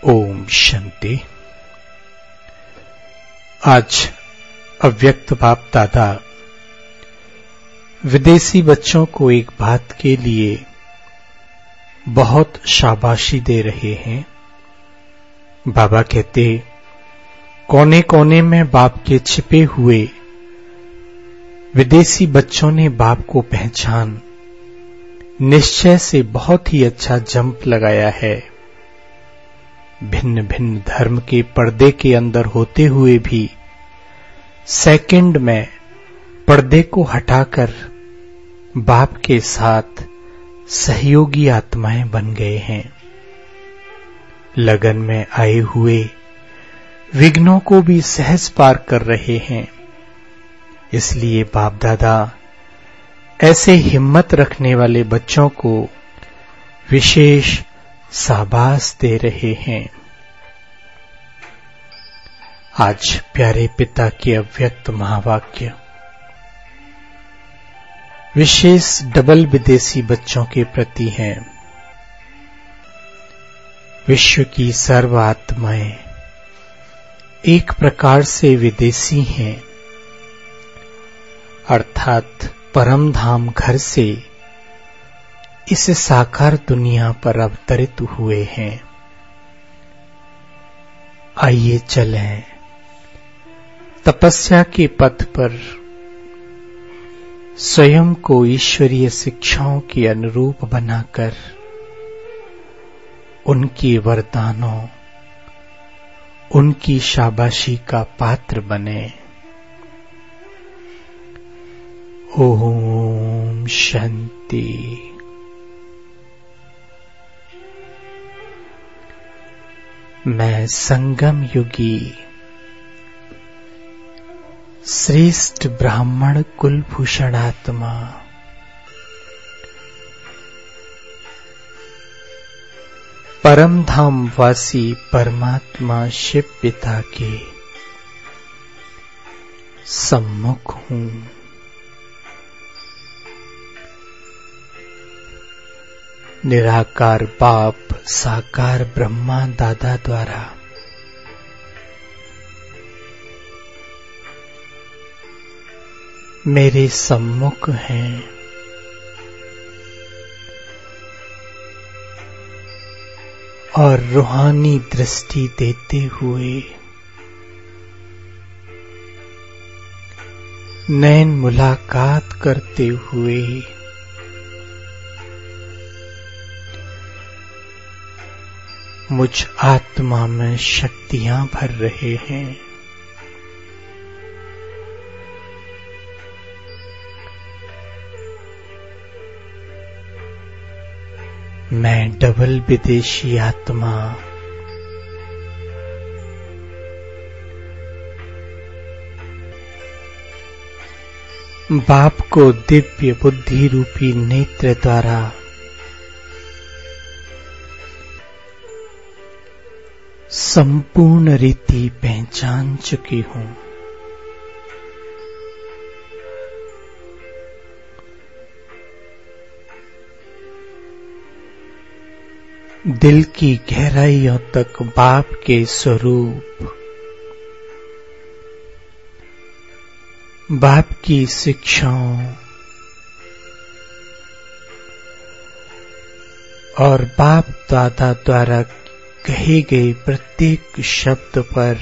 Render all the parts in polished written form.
ओम शांति। आज अव्यक्त बाप दादा विदेशी बच्चों को एक बात के लिए बहुत शाबाशी दे रहे हैं। बाबा कहते, कोने कोने में बाप के छिपे हुए विदेशी बच्चों ने बाप को पहचान निश्चय से बहुत ही अच्छा जंप लगाया है। भिन्न भिन्न धर्म के पर्दे के अंदर होते हुए भी सेकंड में पर्दे को हटाकर बाप के साथ सहयोगी आत्माएं बन गए हैं। लगन में आए हुए विघ्नों को भी सहज पार कर रहे हैं। इसलिए बाप दादा ऐसे हिम्मत रखने वाले बच्चों को विशेष शाबाश दे रहे हैं। आज प्यारे पिता के अव्यक्त महावाक्य विशेष डबल विदेशी बच्चों के प्रति हैं। विश्व की सर्व आत्माएं एक प्रकार से विदेशी हैं, अर्थात परम धाम घर से इस साकार दुनिया पर अवतरित हुए हैं। आइए चलें तपस्या के पथ पर, स्वयं को ईश्वरीय शिक्षाओं के अनुरूप बनाकर उनके वरदानों, उनकी शाबाशी का पात्र बने। ओम शांति। मैं संगम युगी श्रेष्ठ ब्राह्मण कुलभूषण आत्मा परम धाम वासी परमात्मा शिव पिता के सम्मुख हूं। निराकार बाप साकार ब्रह्मा दादा द्वारा मेरे सम्मुख हैं। और रूहानी दृष्टि देते हुए नैन मुलाकात करते हुए मुझ आत्मा में शक्तियां भर रहे हैं। मैं डबल विदेशी आत्मा बाप को दिव्य बुद्धि रूपी नेत्र द्वारा संपूर्ण रीति पहचान चुकी हूं। दिल की गहराइयों तक बाप के स्वरूप, बाप की शिक्षाओं और बाप दादा द्वारा कहे गए प्रत्येक शब्द पर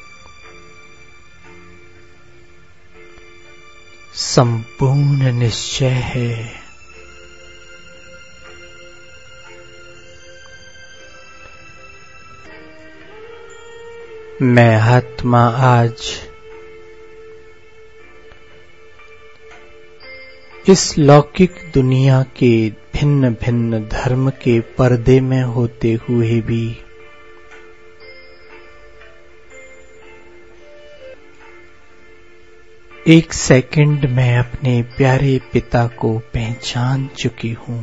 संपूर्ण निश्चय है। मैं आत्मा आज इस लौकिक दुनिया के भिन्न भिन्न धर्म के पर्दे में होते हुए भी एक सेकंड में अपने प्यारे पिता को पहचान चुकी हूं।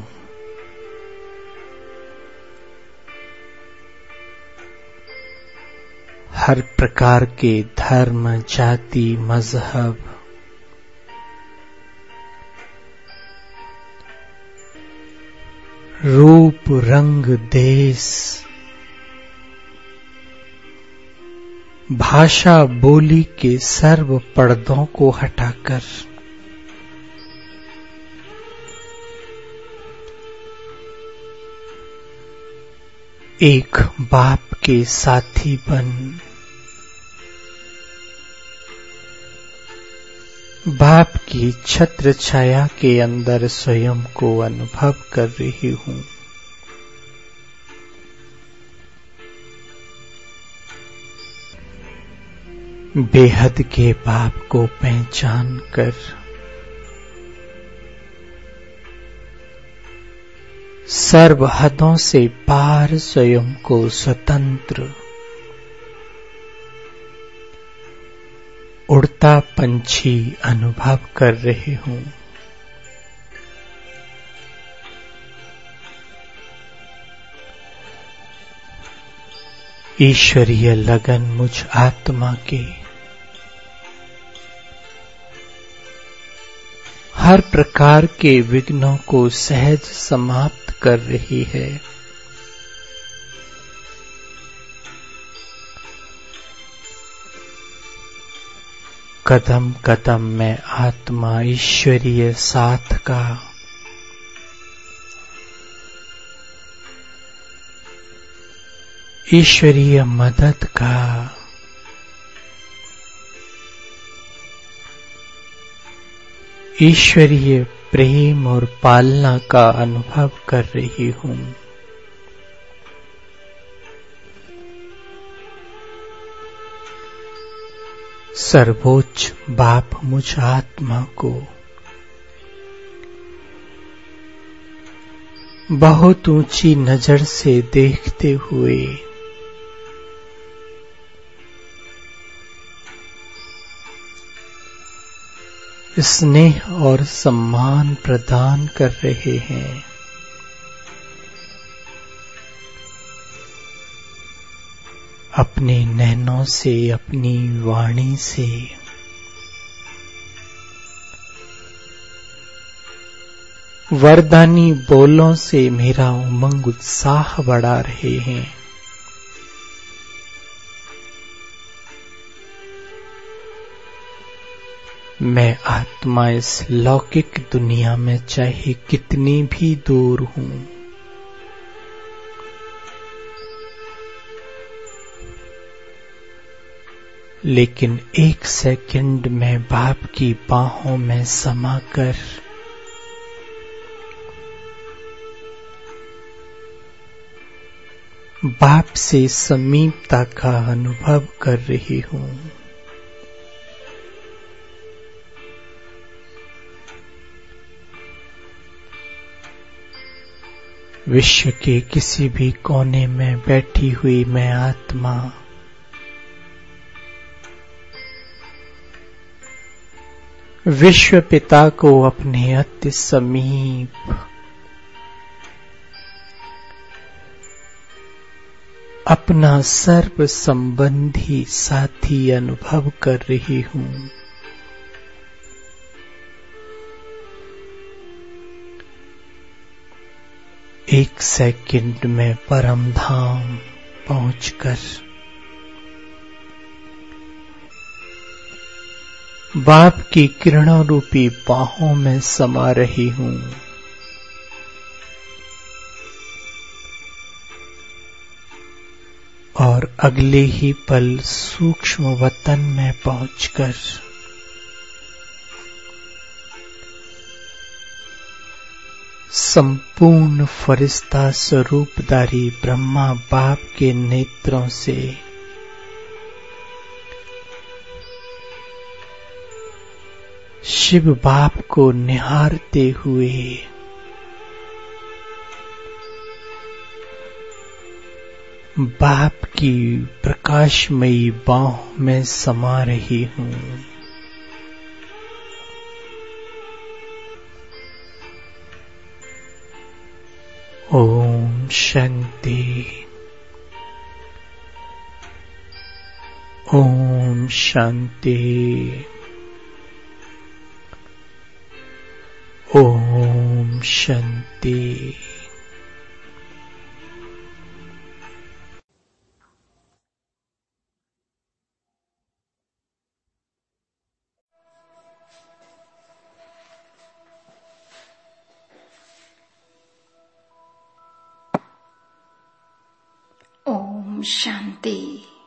हर प्रकार के धर्म, जाति, मजहब, रूप, रंग, देश भाषा बोली के सर्व पर्दों को हटाकर एक बाप के साथी बन बाप की छत्र छाया के अंदर स्वयं को अनुभव कर रही हूं। बेहद के बाप को पहचान कर सर्व हदों से पार स्वयं को स्वतंत्र उड़ता पंछी अनुभव कर रही हूं। ईश्वरीय लगन मुझ आत्मा के हर प्रकार के विघ्नों को सहज समाप्त कर रही है। कदम कदम में आत्मा ईश्वरीय साथ का ईश्वरीय मदद का ईश्वरीय प्रेम और पालना का अनुभव कर रही हूं। सर्वोच्च बाप मुझ आत्मा को बहुत ऊंची नजर से देखते हुए स्नेह और सम्मान प्रदान कर रहे हैं। अपने नैनों से, अपनी वाणी से वरदानी बोलों से मेरा उमंग उत्साह बढ़ा रहे हैं। मैं आत्मा इस लौकिक दुनिया में चाहे कितनी भी दूर हूं, लेकिन एक सेकंड में बाप की बाहों में समाकर बाप से समीपता का अनुभव कर रही हूं। विश्व के किसी भी कोने में बैठी हुई मैं आत्मा विश्व पिता को अपने अति समीप अपना सर्व संबंधी साथी अनुभव कर रही हूं। एक सेकंड में परम धाम पहुंचकर बाप की किरणों रूपी बाहों में समा रही हूं। और अगले ही पल सूक्ष्म वतन में पहुंचकर संपूर्ण फरिश्ता स्वरूपधारी ब्रह्मा बाप के नेत्रों से शिव बाप को निहारते हुए बाप की प्रकाशमयी बाहों में समा रही हूं। ओम शांति। ओम शांति। ओम शांति। शांति।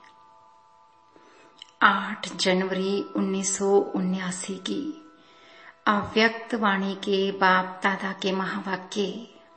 8 जनवरी 1979 की अव्यक्त वाणी के बाप दादा के महावाक्य।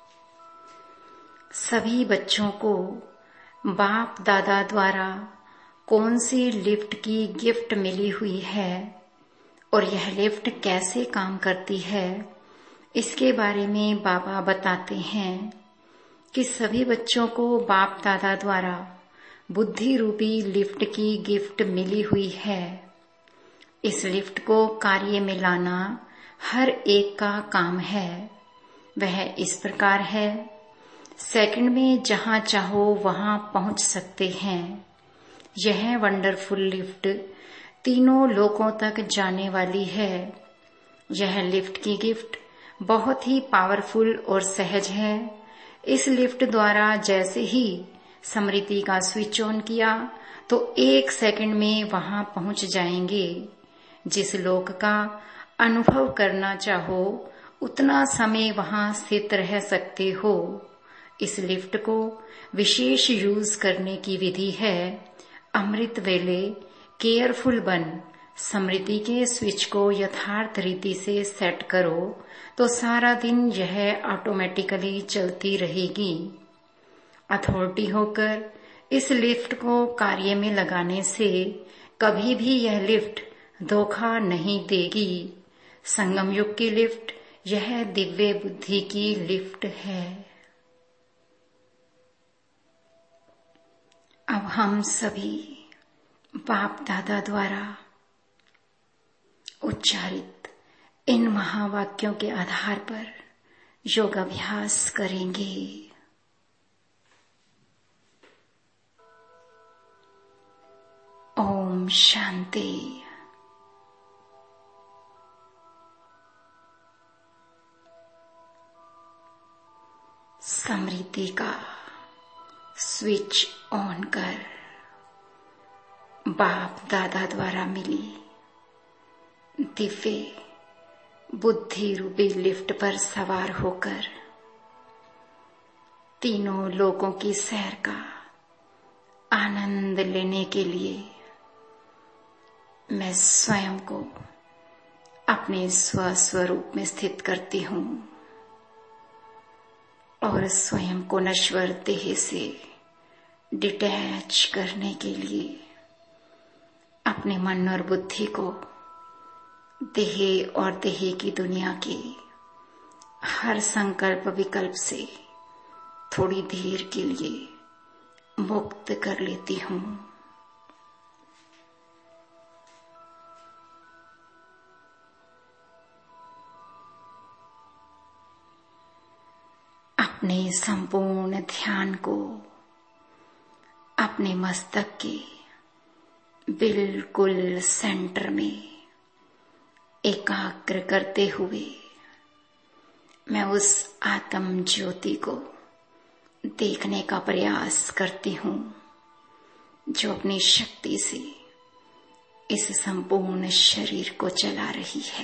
सभी बच्चों को बाप दादा द्वारा कौन सी लिफ्ट की गिफ्ट मिली हुई है और यह लिफ्ट कैसे काम करती है, इसके बारे में बाबा बताते हैं कि सभी बच्चों को बाप दादा द्वारा बुद्धि रूपी लिफ्ट की गिफ्ट मिली हुई है। इस लिफ्ट को कार्य में लाना हर एक का काम है। वह इस प्रकार है, सेकंड में जहां चाहो वहां पहुंच सकते हैं। यह वंडरफुल लिफ्ट तीनों लोकों तक जाने वाली है। यह लिफ्ट की गिफ्ट बहुत ही पावरफुल और सहज है। इस लिफ्ट द्वारा जैसे ही स्मृति का स्विच ऑन किया तो 1 सेकंड में वहां पहुंच जाएंगे। जिस लोक का अनुभव करना चाहो उतना समय वहां स्थित रह सकते हो। इस लिफ्ट को विशेष यूज करने की विधि है, अमृत वेले केयरफुल बन स्मृति के स्विच को यथार्थ रीति से सेट करो तो सारा दिन यह ऑटोमेटिकली चलती रहेगी। अथॉरिटी होकर इस लिफ्ट को कार्य में लगाने से कभी भी यह लिफ्ट धोखा नहीं देगी। संगम युग की लिफ्ट यह दिव्य बुद्धि की लिफ्ट है। अब हम सभी बाप दादा द्वारा उच्चारित इन महावाक्यों के आधार पर योगाभ्यास करेंगे। ओम शांति। स्मृति का स्विच ऑन कर बाप दादा द्वारा मिली दिव्य बुद्धि रूपी लिफ्ट पर सवार होकर तीनों लोगों की सैर का आनंद लेने के लिए मैं स्वयं को अपने स्वस्वरूप में स्थित करती हूँ और स्वयं को नश्वर देह से डिटैच करने के लिए अपने मन और बुद्धि को देह और देह की दुनिया के हर संकल्प विकल्प से थोड़ी देर के लिए मुक्त कर लेती हूँ। अपने संपूर्ण ध्यान को अपने मस्तक के बिल्कुल सेंटर में एकाग्र करते हुए मैं उस आत्म ज्योति को देखने का प्रयास करती हूँ जो अपनी शक्ति से इस संपूर्ण शरीर को चला रही है।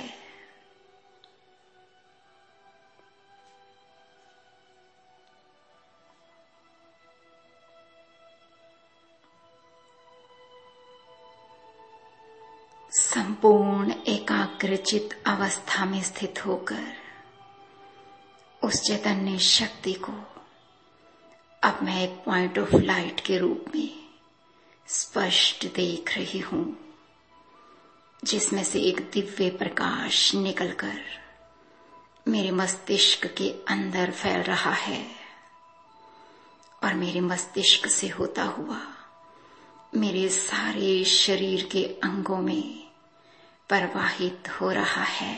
संपूर्ण एकाग्रचित अवस्था में स्थित होकर उस चैतन्य शक्ति को अब मैं एक पॉइंट ऑफ लाइट के रूप में स्पष्ट देख रही हूँ, जिसमें से एक दिव्य प्रकाश निकलकर मेरे मस्तिष्क के अंदर फैल रहा है और मेरे मस्तिष्क से होता हुआ मेरे सारे शरीर के अंगों में प्रवाहित हो रहा है।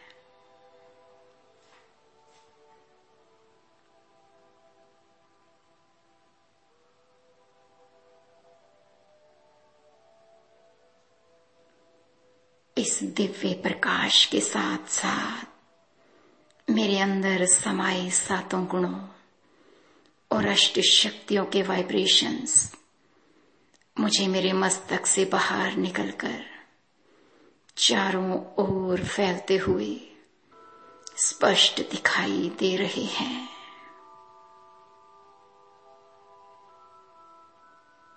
इस दिव्य प्रकाश के साथ साथ मेरे अंदर समाये 7 गुणों और अष्ट शक्तियों के वाइब्रेशंस मुझे मेरे मस्तक से बाहर निकलकर चारों ओर फैलते हुए स्पष्ट दिखाई दे रहे हैं।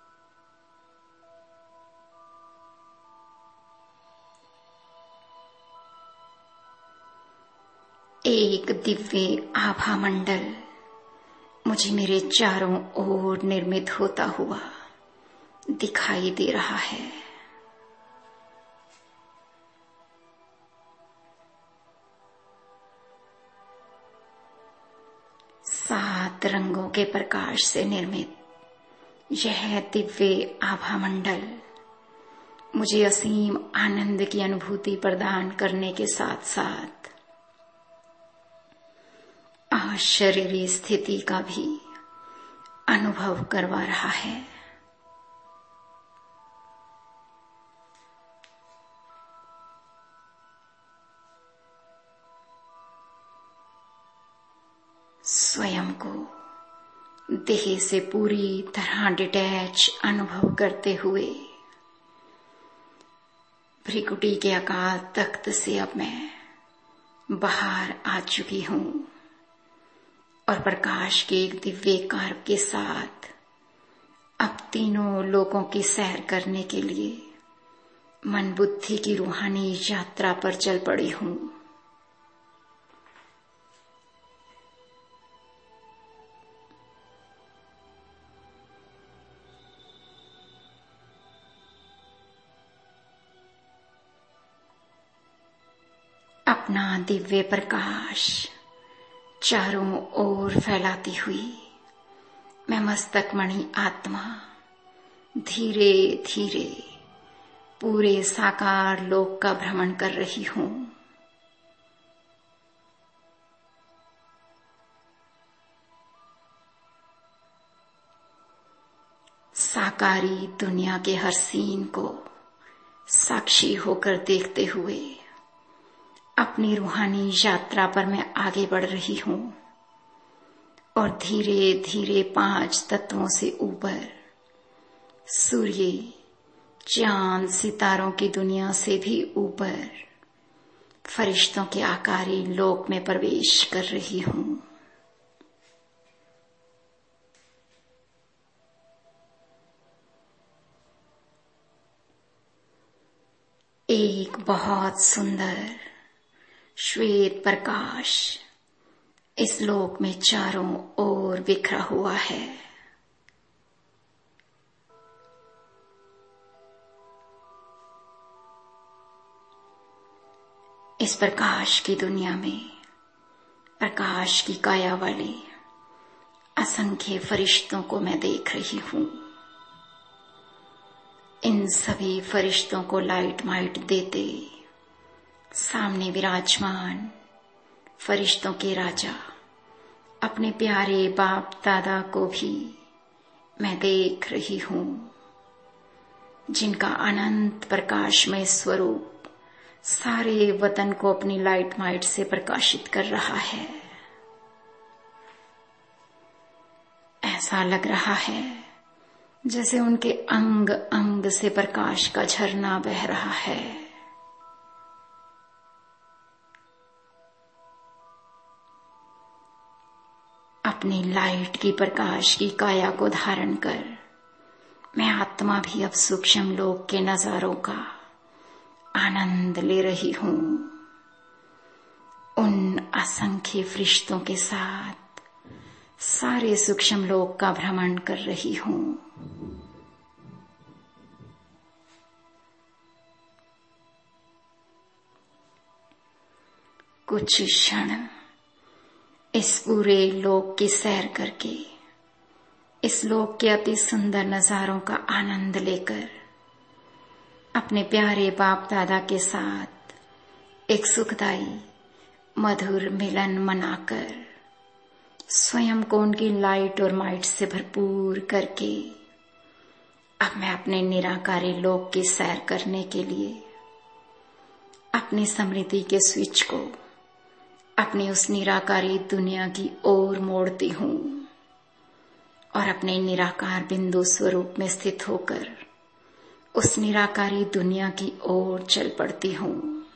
एक दिव्य आभा मंडल मुझे मेरे चारों ओर निर्मित होता हुआ दिखाई दे रहा है। सात रंगों के प्रकाश से निर्मित यह दिव्य आभा मंडल मुझे असीम आनंद की अनुभूति प्रदान करने के साथ साथ अशरीरी स्थिति का भी अनुभव करवा रहा है। स्वयं को देह से पूरी तरह डिटैच अनुभव करते हुए भ्रिकुटी के आकार तख्त से अब मैं बाहर आ चुकी हूँ और प्रकाश के एक दिव्य कार्य के साथ अब तीनों लोकों की सैर करने के लिए मन बुद्धि की रूहानी यात्रा पर चल पड़ी हूँ। अपना दिव्य प्रकाश चारों ओर फैलाती हुई मैं मस्तकमणि आत्मा धीरे धीरे पूरे साकार लोक का भ्रमण कर रही हूँ। साकारी दुनिया के हर सीन को साक्षी होकर देखते हुए अपनी रूहानी यात्रा पर मैं आगे बढ़ रही हूँ और धीरे धीरे 5 तत्वों से ऊपर सूर्य, चांद, सितारों की दुनिया से भी ऊपर फरिश्तों के आकारी लोक में प्रवेश कर रही हूँ। एक बहुत सुंदर श्वेत प्रकाश इस लोक में चारों ओर बिखरा हुआ है। इस प्रकाश की दुनिया में प्रकाश की काया वाले असंख्य फरिश्तों को मैं देख रही हूँ। इन सभी फरिश्तों को लाइट माइट देते सामने विराजमान फरिश्तों के राजा अपने प्यारे बाप दादा को भी मैं देख रही हूँ, जिनका अनंत प्रकाशमय स्वरूप सारे वतन को अपनी लाइट माइट से प्रकाशित कर रहा है। ऐसा लग रहा है जैसे उनके अंग अंग से प्रकाश का झरना बह रहा है। अपनी लाइट की प्रकाश की काया को धारण कर मैं आत्मा भी अब सूक्ष्म लोक के नजारों का आनंद ले रही हूँ। उन असंख्य फरिश्तों के साथ सारे सूक्ष्म लोक का भ्रमण कर रही हूँ। कुछ क्षण इस पूरे लोक की सैर करके इस लोक के अति सुंदर नजारों का आनंद लेकर अपने प्यारे बाप दादा के साथ एक सुखदाई मधुर मिलन मनाकर स्वयं को उनकी लाइट और माइट से भरपूर करके अब मैं अपने निराकारी लोक की सैर करने के लिए अपनी स्मृति के स्विच को अपनी उस निराकारी दुनिया की ओर मोड़ती हूँ और अपने निराकार बिंदु स्वरूप में स्थित होकर उस निराकारी दुनिया की ओर चल पड़ती हूँ।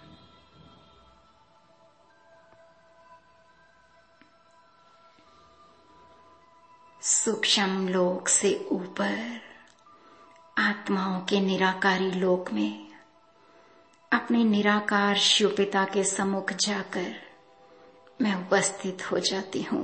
सूक्ष्म लोक से ऊपर आत्माओं के निराकारी लोक में अपने निराकार शिव पिता के सम्मुख जाकर मैं उपस्थित हो जाती हूँ।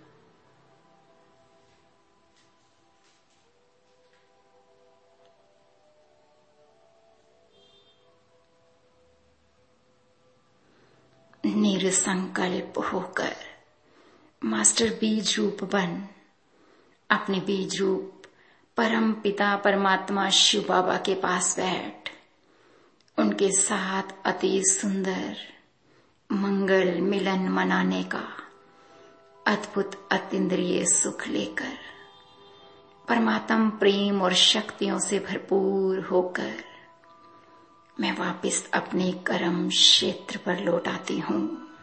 निरसंकल्प होकर मास्टर बीज रूप बन अपने बीज रूप परम पिता परमात्मा शिव बाबा के पास बैठ उनके साथ अति सुंदर मंगल मिलन मनाने का अद्भुत अतीन्द्रिय सुख लेकर परमात्म प्रेम और शक्तियों से भरपूर होकर मैं वापस अपने कर्म क्षेत्र पर लौट आती हूँ।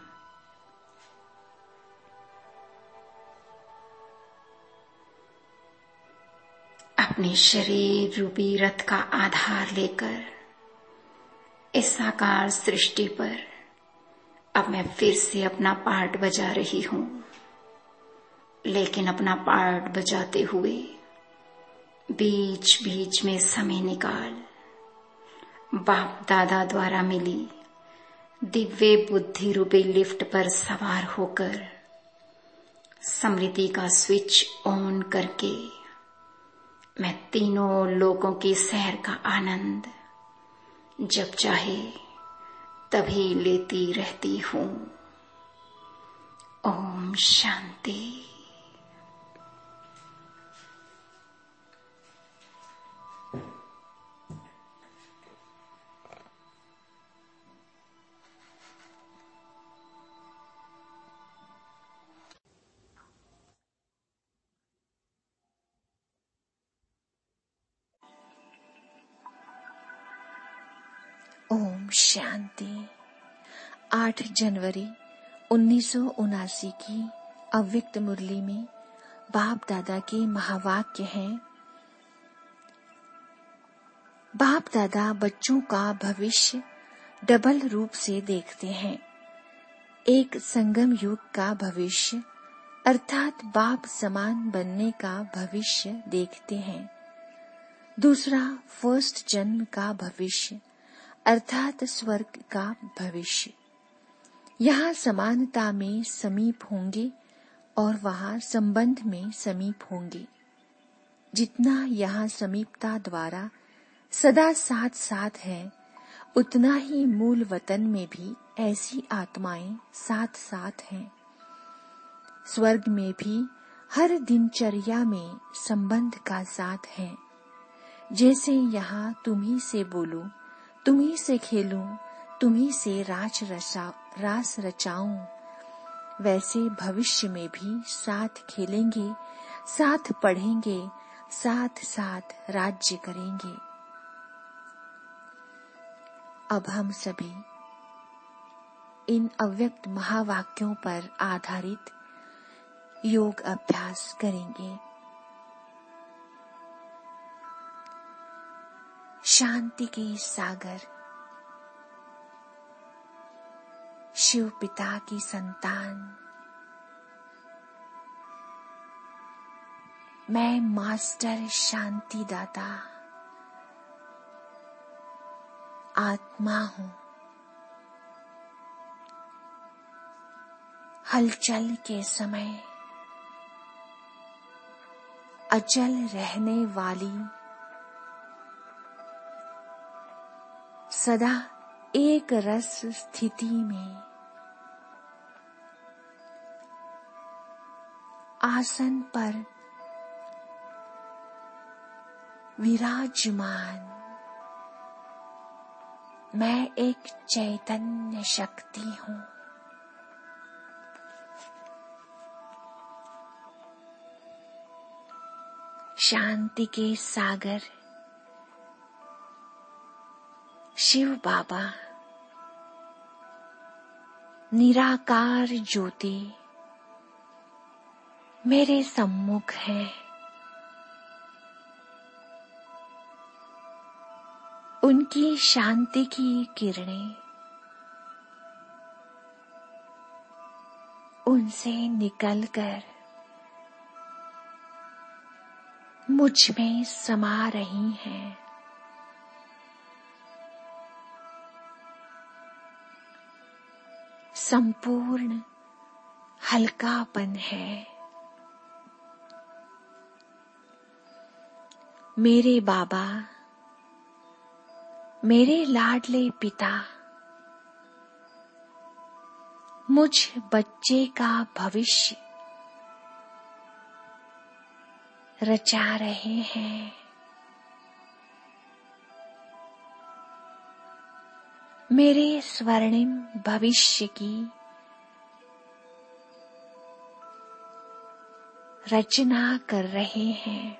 अपने शरीर रूपी रथ का आधार लेकर इस साकार सृष्टि पर अब मैं फिर से अपना पार्ट बजा रही हूँ, लेकिन अपना पार्ट बजाते हुए बीच बीच में समय निकाल बाप दादा द्वारा मिली दिव्य बुद्धि रूपी लिफ्ट पर सवार होकर स्मृति का स्विच ऑन करके मैं तीनों लोगों की सैर का आनंद जब चाहे तभी लेती रहती हूँ। ओम शांति। ओम शांति। 8 जनवरी 1979 की अव्यक्त मुरली में बाप दादा के महावाक्य हैं। बाप दादा बच्चों का भविष्य डबल रूप से देखते हैं। एक संगम युग का भविष्य अर्थात बाप समान बनने का भविष्य देखते हैं। दूसरा फर्स्ट जन्म का भविष्य अर्थात स्वर्ग का भविष्य। यहाँ समानता में समीप होंगे और वहाँ संबंध में समीप होंगे। जितना यहाँ समीपता द्वारा सदा साथ साथ है, उतना ही मूल वतन में भी ऐसी आत्माएं साथ साथ हैं। स्वर्ग में भी हर दिनचर्या में संबंध का साथ है। जैसे यहाँ तुम्ही से बोलूं, तुम्ही से खेलूं, तुम्ही से रास रचाऊं, वैसे भविष्य में भी साथ खेलेंगे, साथ पढ़ेंगे, साथ साथ राज्य करेंगे। अब हम सभी इन अव्यक्त महावाक्यों पर आधारित योग अभ्यास करेंगे। शांति के सागर, शिव पिता की संतान, मैं मास्टर शांति दाता आत्मा हूँ। हलचल के समय अचल रहने वाली, सदा एक रस स्थिति में आसन पर विराजमान मैं एक चैतन्य शक्ति हूँ। शांति के सागर शिव बाबा निराकार ज्योति मेरे सम्मुख है। उनकी शांति की किरणें उनसे निकलकर मुझ में समा रही हैं। संपूर्ण हल्कापन है। मेरे बाबा, मेरे लाडले पिता मुझ बच्चे का भविष्य रचा रहे हैं। मेरे स्वर्णिम भविष्य की रचना कर रहे हैं।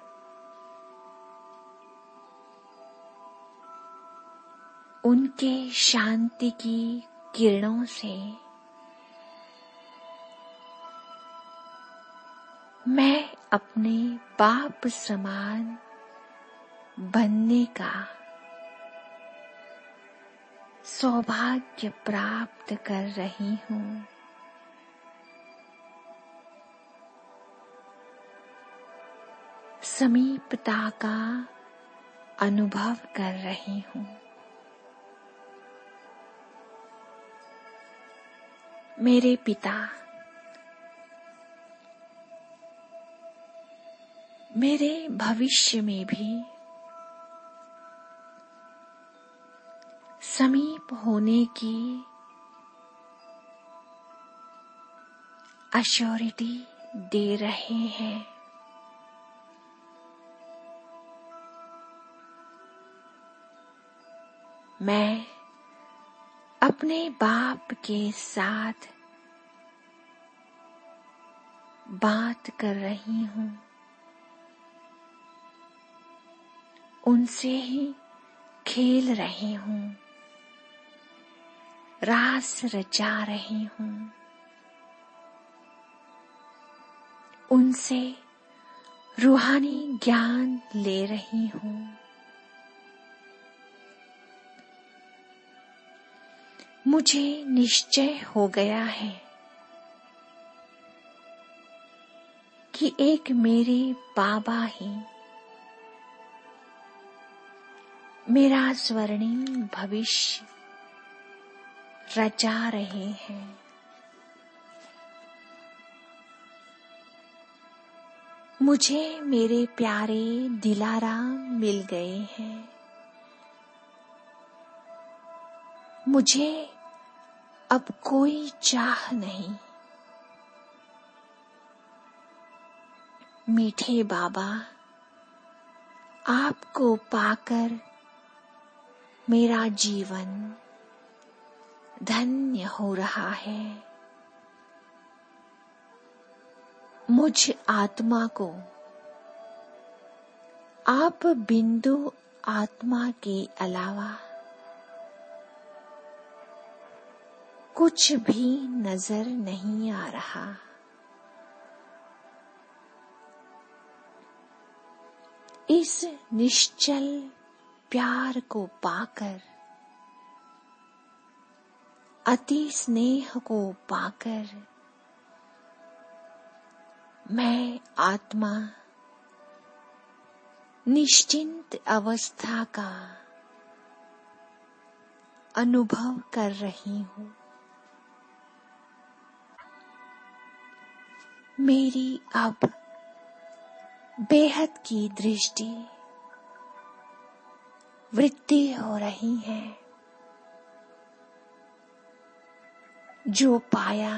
उनके शांति की किरणों से मैं अपने बाप समान बनने का सौभाग्य प्राप्त कर रही हूँ। समीपता का अनुभव कर रही हूँ। मेरे पिता मेरे भविष्य में भी समीप होने की अश्योरिटी दे रहे हैं। मैं अपने बाप के साथ बात कर रही हूँ। उनसे ही खेल रही हूँ, रास रचा रही हूँ। उनसे रूहानी ज्ञान ले रही हूँ। मुझे निश्चय हो गया है कि एक मेरे बाबा ही मेरा स्वर्णिम भविष्य रचा रहे हैं। मुझे मेरे प्यारे दिलाराम मिल गए हैं। मुझे अब कोई चाह नहीं। मीठे बाबा, आपको पाकर मेरा जीवन धन्य हो रहा है। मुझ आत्मा को आप बिंदु आत्मा के अलावा कुछ भी नजर नहीं आ रहा। इस निश्चल प्यार को पाकर, अति स्नेह को पाकर मैं आत्मा निश्चिंत अवस्था का अनुभव कर रही हूँ। मेरी अब बेहद की दृष्टि वृद्धि हो रही है। जो पाया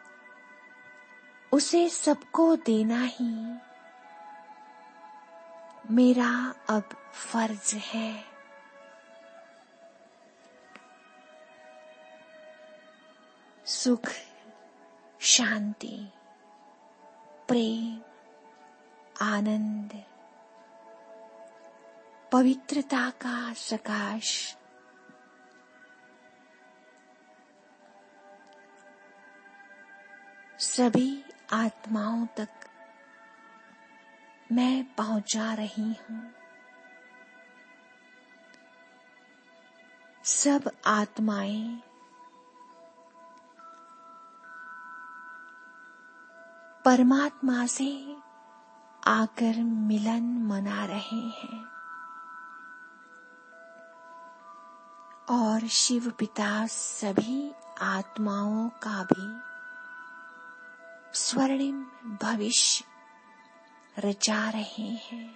उसे सबको देना ही मेरा अब फर्ज है। सुख, शांति, प्रेम, आनंद, पवित्रता का प्रकाश सभी आत्माओं तक मैं पहुंचा रही हूँ। सब आत्माएं परमात्मा से आकर मिलन मना रहे हैं और शिव पिता सभी आत्माओं का भी स्वर्णिम भविष्य रचा रहे हैं।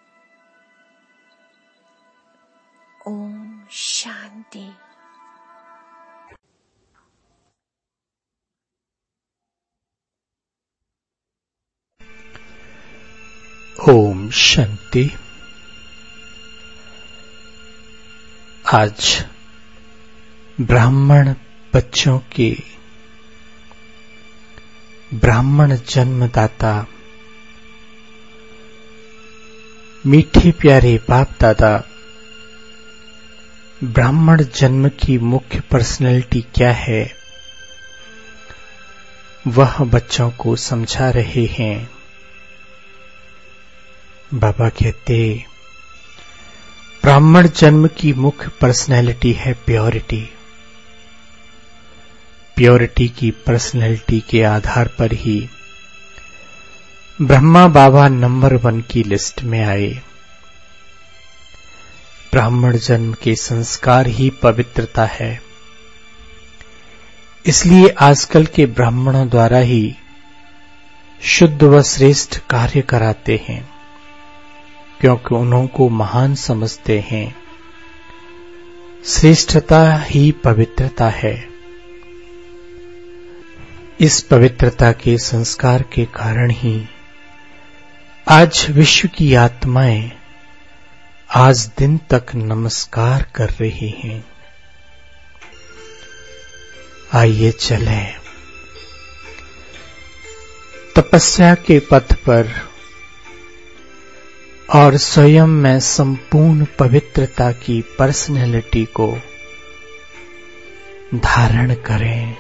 ओम शांति। ओम शांति। आज ब्राह्मण बच्चों के ब्राह्मण जन्मदाता मीठे प्यारे बाप दादा ब्राह्मण जन्म की मुख्य पर्सनैलिटी क्या है वह बच्चों को समझा रहे हैं। बाबा कहते ब्राह्मण जन्म की मुख्य पर्सनैलिटी है प्योरिटी। प्योरिटी की पर्सनैलिटी के आधार पर ही ब्रह्मा बाबा नंबर 1 की लिस्ट में आए। ब्राह्मण जन्म के संस्कार ही पवित्रता है। इसलिए आजकल के ब्राह्मणों द्वारा ही शुद्ध व श्रेष्ठ कार्य कराते हैं, क्योंकि उन्हों को महान समझते हैं। श्रेष्ठता ही पवित्रता है। इस पवित्रता के संस्कार के कारण ही आज विश्व की आत्माएं आज दिन तक नमस्कार कर रही हैं। आइए चलें तपस्या के पथ पर और स्वयं में संपूर्ण पवित्रता की पर्सनैलिटी को धारण करें।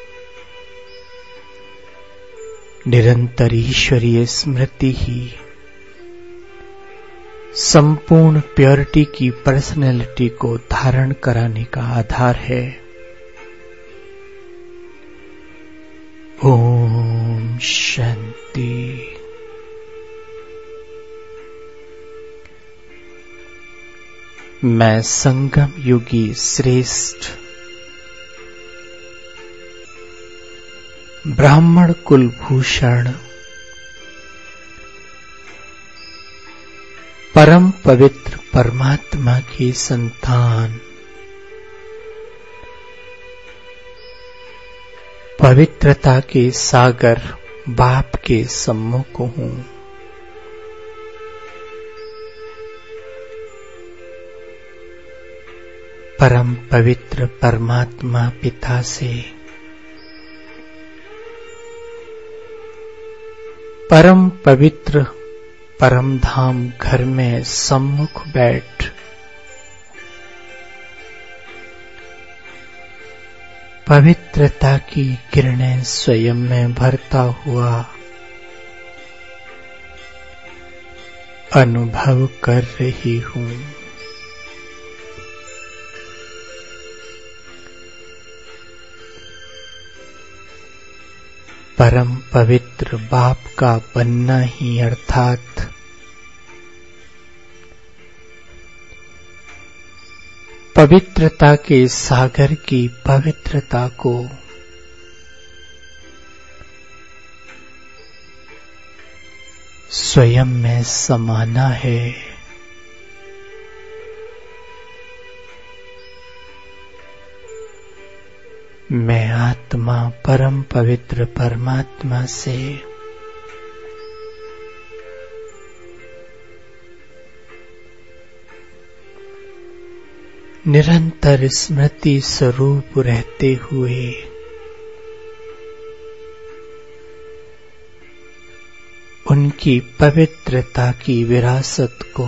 निरंतर ईश्वरीय स्मृति ही संपूर्ण प्योरिटी की पर्सनैलिटी को धारण कराने का आधार है। ओम शांति। मैं संगम युगी श्रेष्ठ ब्राह्मण कुलभूषण परम पवित्र परमात्मा की संतान पवित्रता के सागर बाप के सम्मुख हूँ। परम पवित्र परमात्मा पिता से परम पवित्र परम धाम घर में सम्मुख बैठ पवित्रता की किरणें स्वयं में भरता हुआ अनुभव कर रही हूँ। परम पवित्र बाप का बनना ही अर्थात पवित्रता के सागर की पवित्रता को स्वयं में समाना है। मैं आत्मा परम पवित्र परमात्मा से निरंतर स्मृति स्वरूप रहते हुए उनकी पवित्रता की विरासत को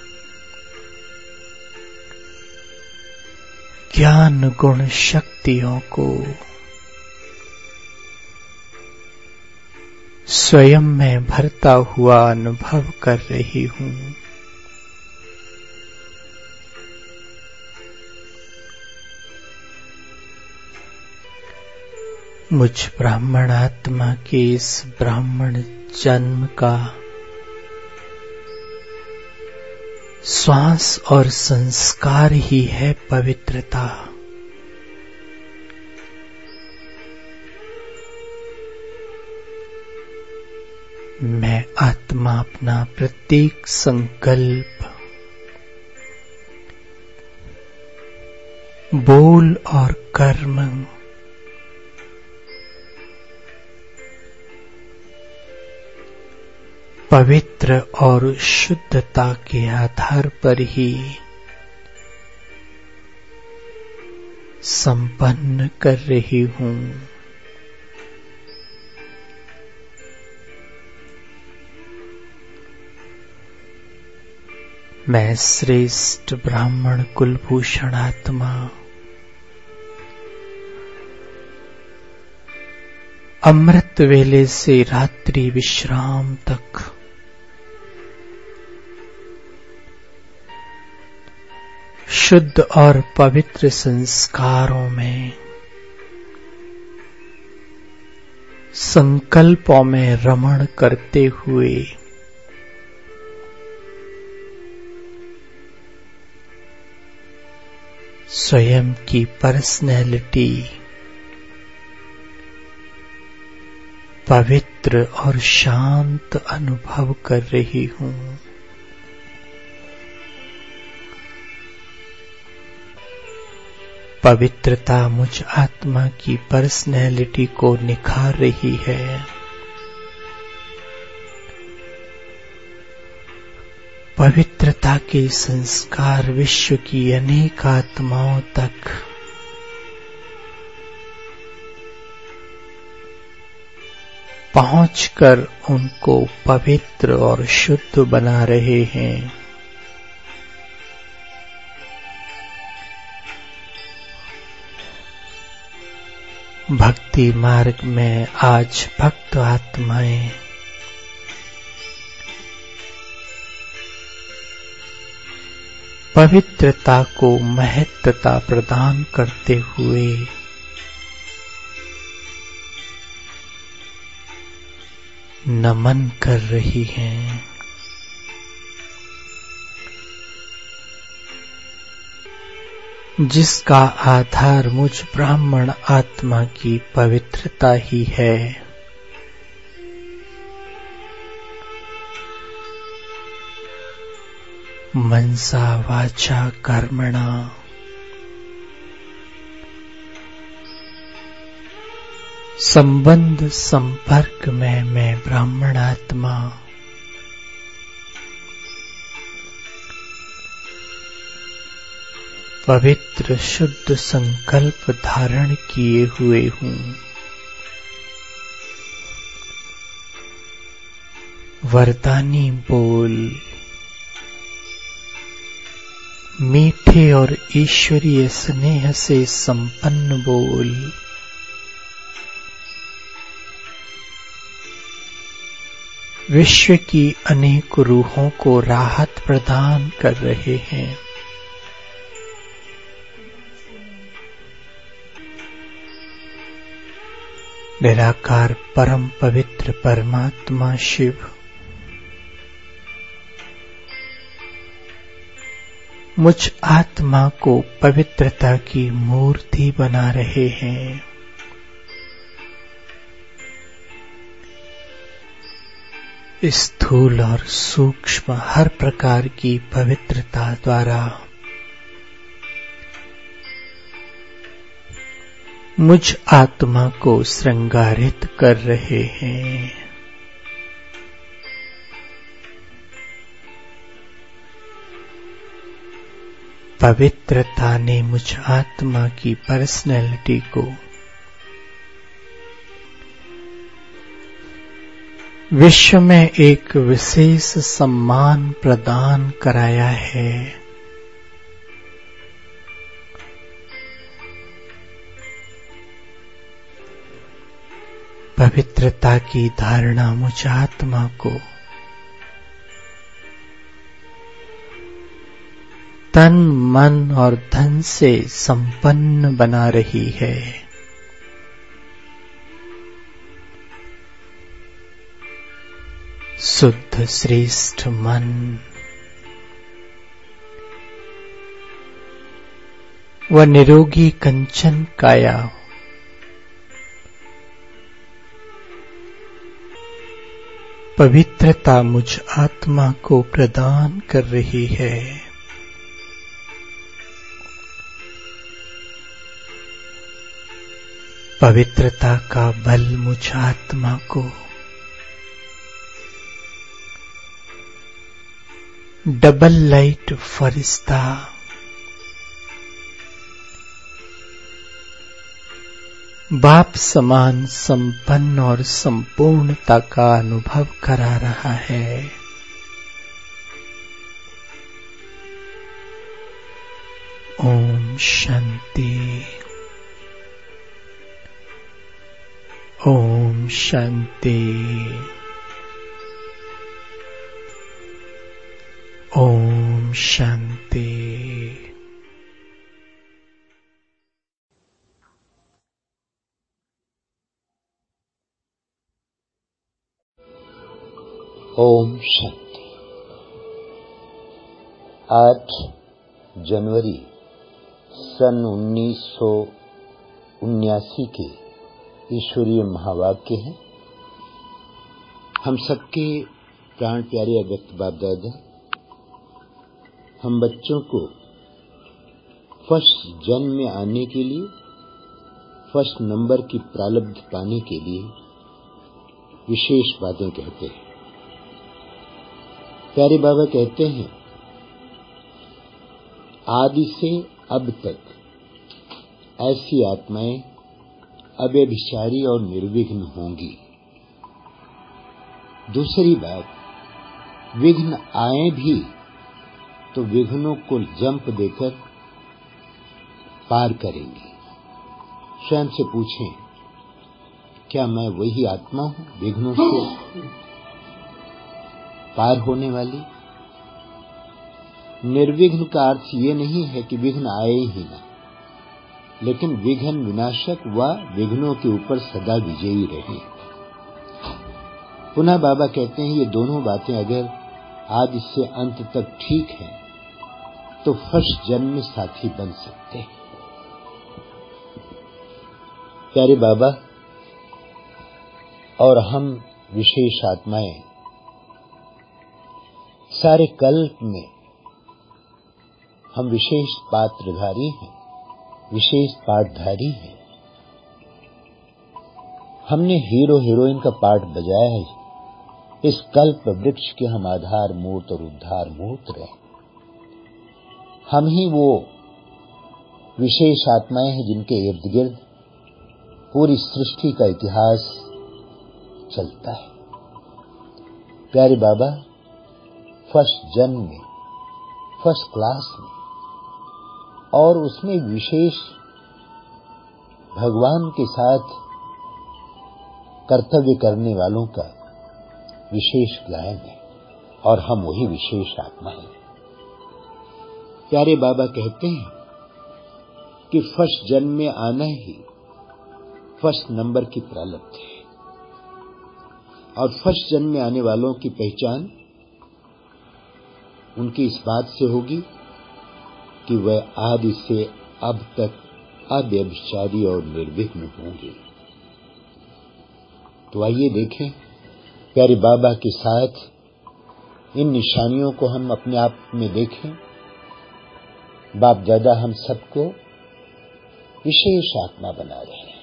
ज्ञान गुण शक्तियों को स्वयं में भरता हुआ अनुभव कर रही हूँ। मुझ ब्राह्मण आत्मा के इस ब्राह्मण जन्म का श्वास और संस्कार ही है पवित्रता। आत्मा अपना प्रत्येक संकल्प, बोल और कर्म पवित्र और शुद्धता के आधार पर ही संपन्न कर रही हूँ। मैं श्रेष्ठ ब्राह्मण कुलभूषण आत्मा अमृत वेले से रात्रि विश्राम तक शुद्ध और पवित्र संस्कारों में, संकल्पों में रमण करते हुए स्वयं की पर्सनैलिटी पवित्र और शांत अनुभव कर रही हूँ। पवित्रता मुझ आत्मा की पर्सनैलिटी को निखार रही है। पवित्रता के संस्कार विश्व की अनेक आत्माओं तक पहुंचकर उनको पवित्र और शुद्ध बना रहे हैं। भक्ति मार्ग में आज भक्त आत्माएं पवित्रता को महत्वता प्रदान करते हुए नमन कर रही हैं। जिसका आधार मुझ ब्राह्मण आत्मा की पवित्रता ही है। मनसा वाचा कर्मणा संबंध संपर्क में मैं ब्राह्मण आत्मा पवित्र शुद्ध संकल्प धारण किए हुए हूँ। वरदानी बोल, मीठे और ईश्वरीय स्नेह से संपन्न बोल, विश्व की अनेक रूहों को राहत प्रदान कर रहे हैं। निराकार परम पवित्र परमात्मा शिव मुझ आत्मा को पवित्रता की मूर्ति बना रहे हैं। स्थूल और सूक्ष्म हर प्रकार की पवित्रता द्वारा मुझ आत्मा को श्रृंगारित कर रहे हैं। पवित्रता ने मुझ आत्मा की पर्सनैलिटी को विश्व में एक विशेष सम्मान प्रदान कराया है। पवित्रता की धारणा मुझ आत्मा को तन मन और धन से संपन्न बना रही है। शुद्ध श्रेष्ठ मन व निरोगी कंचन काया पवित्रता मुझ आत्मा को प्रदान कर रही है। पवित्रता का बल मुझ आत्मा को डबल लाइट फरिश्ता बाप समान संपन्न और संपूर्णता का अनुभव करा रहा है। ओम शांति। ओम शांति। ओम शांति। ओम शांति। 8 जनवरी सन 1979 के ईश्वरीय महावाक्य है। हम सबके प्राण प्यारे अव्यक्त बाप दादा हम बच्चों को फर्स्ट जन्म में आने के लिए, फर्स्ट नंबर की प्रारब्ध पाने के लिए विशेष बातें कहते हैं। प्यारे बाबा कहते हैं, आदि से अब तक ऐसी आत्माएं अव्यभिचारी और निर्विघ्न होंगी। दूसरी बात, विघ्न आए भी तो विघ्नों को जंप देकर पार करेंगी। स्वयं से पूछें, क्या मैं वही आत्मा हूं विघ्नों से पार होने वाली? निर्विघ्न का अर्थ ये नहीं है कि विघ्न आए ही ना, लेकिन विघ्न विनाशक व विघ्नों के ऊपर सदा विजयी रहे। पुनः बाबा कहते हैं, ये दोनों बातें अगर आज से अंत तक ठीक हैं तो फर्स्ट जन्म में साथी बन सकते हैं। प्यारे बाबा और हम विशेष आत्माएं सारे कल्प में हम विशेष पात्रधारी हैं, विशेष पाठधारी हैं। हमने हीरो हीरोइन का पाठ बजाया है। इस कल्प वृक्ष के हम आधार मूर्त और उद्धार मूर्त रहे। हम ही वो विशेष आत्माएं हैं जिनके इर्द गिर्द पूरी सृष्टि का इतिहास चलता है। प्यारे बाबा, फर्स्ट जन्म में, फर्स्ट क्लास में और उसमें विशेष भगवान के साथ कर्तव्य करने वालों का विशेष गायन है और हम वही विशेष आत्मा हैं। प्यारे बाबा कहते हैं कि फर्स्ट जन्म में आना ही फर्स्ट नंबर की प्रारब्ध है और फर्स्ट जन्म में आने वालों की पहचान उनकी इस बात से होगी कि वह आदि से अब तक अव्यभिचारी और निर्विघ्न होंगे। तो आइए देखें, प्यारे बाबा के साथ इन निशानियों को हम अपने आप में देखें। बाप दादा हम सबको विशेष आत्मा बना रहे हैं।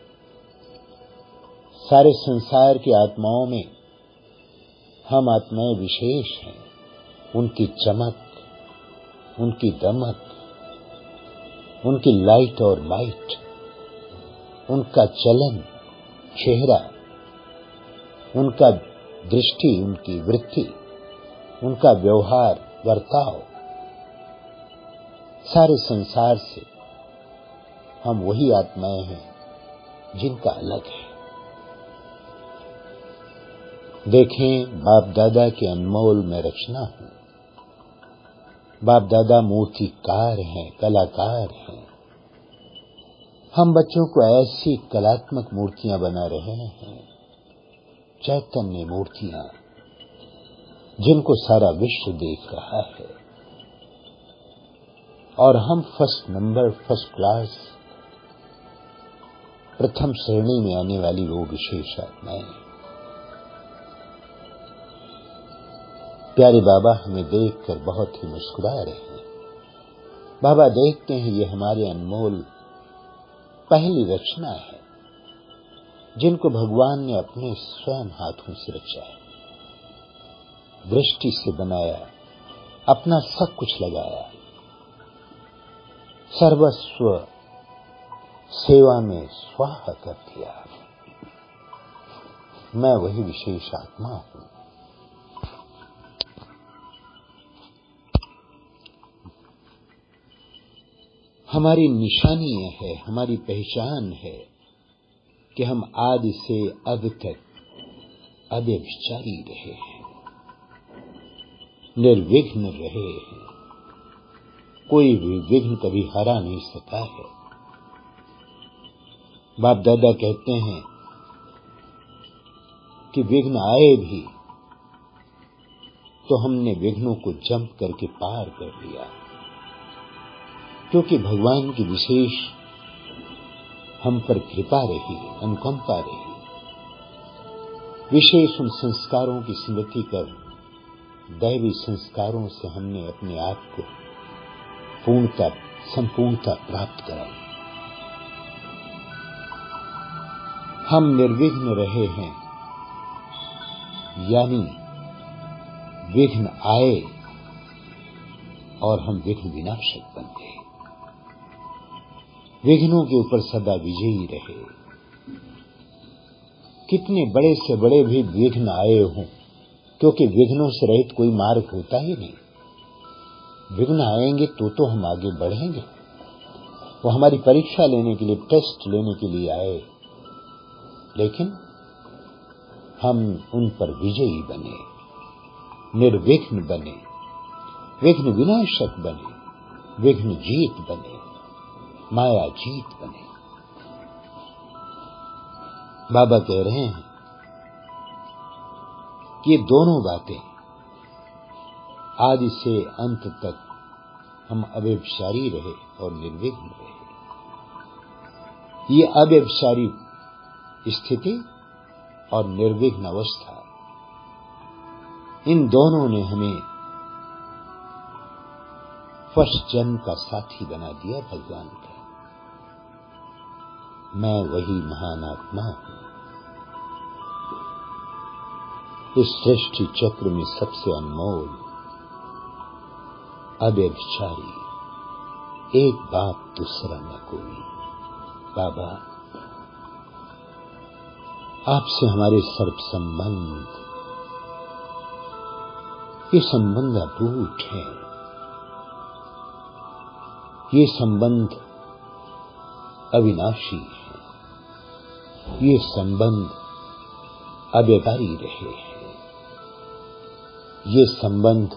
सारे संसार की आत्माओं में हम आत्माएं विशेष हैं। उनकी चमक, उनकी दमक, उनकी लाइट और माइट, उनका चलन, चेहरा, उनका दृष्टि, उनकी वृत्ति, उनका व्यवहार, वर्ताव, सारे संसार से हम वही आत्माएं हैं जिनका अलग है। देखें, बाप दादा के अनमोल में रचना हूं। बाप दादा मूर्तिकार हैं, कलाकार हैं। हम बच्चों को ऐसी कलात्मक मूर्तियां बना रहे हैं, चैतन्य मूर्तियां, जिनको सारा विश्व देख रहा है। और हम फर्स्ट नंबर, फर्स्ट क्लास, प्रथम श्रेणी में आने वाली वो विशेष आत्माएं। प्यारे बाबा हमें देखकर बहुत ही मुस्कुरा रहे हैं। बाबा देखते हैं ये हमारे अनमोल पहली रचना है, जिनको भगवान ने अपने स्वयं हाथों से रचा है, दृष्टि से बनाया, अपना सब कुछ लगाया, सर्वस्व सेवा में स्वाहा कर दिया। मैं वही विशेष आत्मा हूं। हमारी निशानी है, हमारी पहचान है कि हम आदि से अब तक अव्यभिचारी रहे हैं, निर्विघ्न रहे हैं। कोई भी विघ्न कभी हरा नहीं सका है। बाप दादा कहते हैं कि विघ्न आए भी तो हमने विघ्नों को जंप करके पार कर लिया, क्योंकि भगवान की विशेष हम पर कृपा रही, अनुकंपा रही। विशेष उन संस्कारों की स्मृति कर दैवी संस्कारों से हमने अपने आप को पूर्णता, संपूर्णता प्राप्त कराई। हम निर्विघ्न रहे हैं, यानी विघ्न आए और हम विघ्न विनाशक बन गए। विघ्नों के ऊपर सदा विजयी रहे। कितने बड़े से बड़े भी विघ्न आए हों, क्योंकि विघ्नों से रहित कोई मार्ग होता ही नहीं। विघ्न आएंगे तो हम आगे बढ़ेंगे। वो हमारी परीक्षा लेने के लिए, टेस्ट लेने के लिए आए, लेकिन हम उन पर विजयी बने, निर्विघ्न बने, विघ्न विनाशक बने, विघ्न जीत बने, माया जीत बने। बाबा कह रहे हैं कि ये दोनों बातें आदि से अंत तक हम अव्यभिचारी रहे और निर्विघ्न रहे। ये अव्यभिचारी स्थिति और निर्विघ्न अवस्था, इन दोनों ने हमें फर्स्ट जन्म का साथी बना दिया भगवान का। मैं वही महान आत्मा हूं। इस सृष्टि चक्र में सबसे अनमोल, अव्यभिचारी, एक बाप दूसरा न कोई। बाबा, आपसे हमारे सर्व संबंध, ये संबंध अटूट है। ये संबंध अविनाशी है। ये संबंध अव्यवहारी रहे हैं। ये संबंध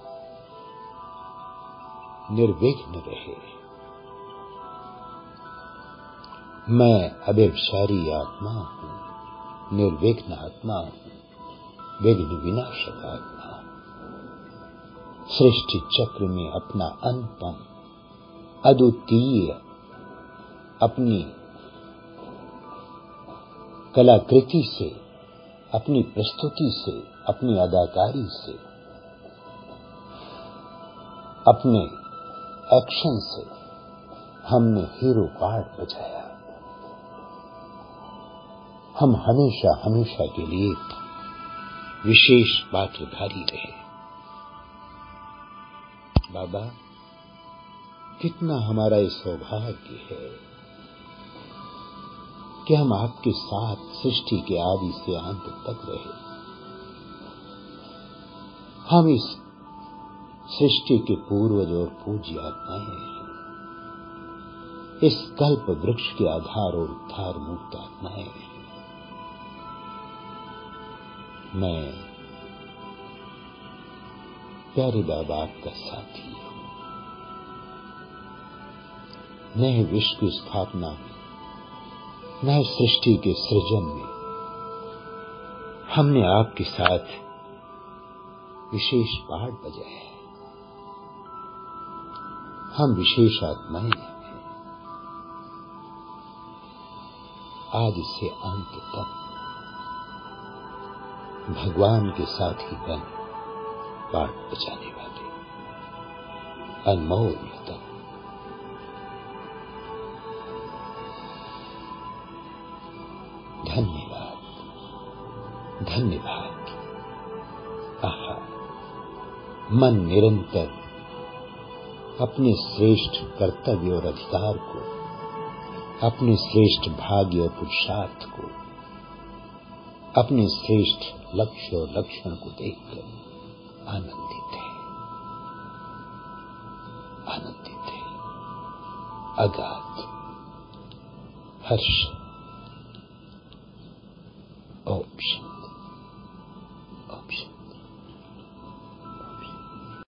निर्विघ्न रहे। मैं अव्यभिचारी आत्मा हूं, निर्विघ्न आत्मा हूं, विघ्न विनाशक आत्मा। सृष्टि चक्र में अपना अनुपम, अद्वितीय, अपनी कलाकृति से, अपनी प्रस्तुति से, अपनी अदाकारी से, अपने एक्शन से हमने हीरो पार्ट बजाया। हम हमेशा हमेशा के लिए विशेष पात्रधारी रहे। बाबा, कितना हमारा ये सौभाग्य है कि हम आपके साथ सृष्टि के आदि से अंत तक रहे। हम इस सृष्टि के पूर्वज और पूज्य आत्माएं हैं। इस कल्प वृक्ष के आधार और उद्धार मुक्त आत्माएं हैं। मैं प्यारे बाबा आपका साथी हूं। नए विश्व की स्थापना में, नए सृष्टि के सृजन में हमने आपके साथ विशेष पाठ बजाया है। हम विशेष आत्माएं हैं। आदि से अंत तक भगवान के साथी बन पाठ बजाने वाले अनमोल रतन, धन्यवाद, धन्यवाद। आहा, मन निरंतर अपने श्रेष्ठ कर्तव्य और अधिकार को, अपने श्रेष्ठ भाग्य और पुरुषार्थ को, अपने श्रेष्ठ लक्ष्य और लक्षण को देखकर आनंदित है, आनंदित है, अगाध हर्ष। ओम शांति।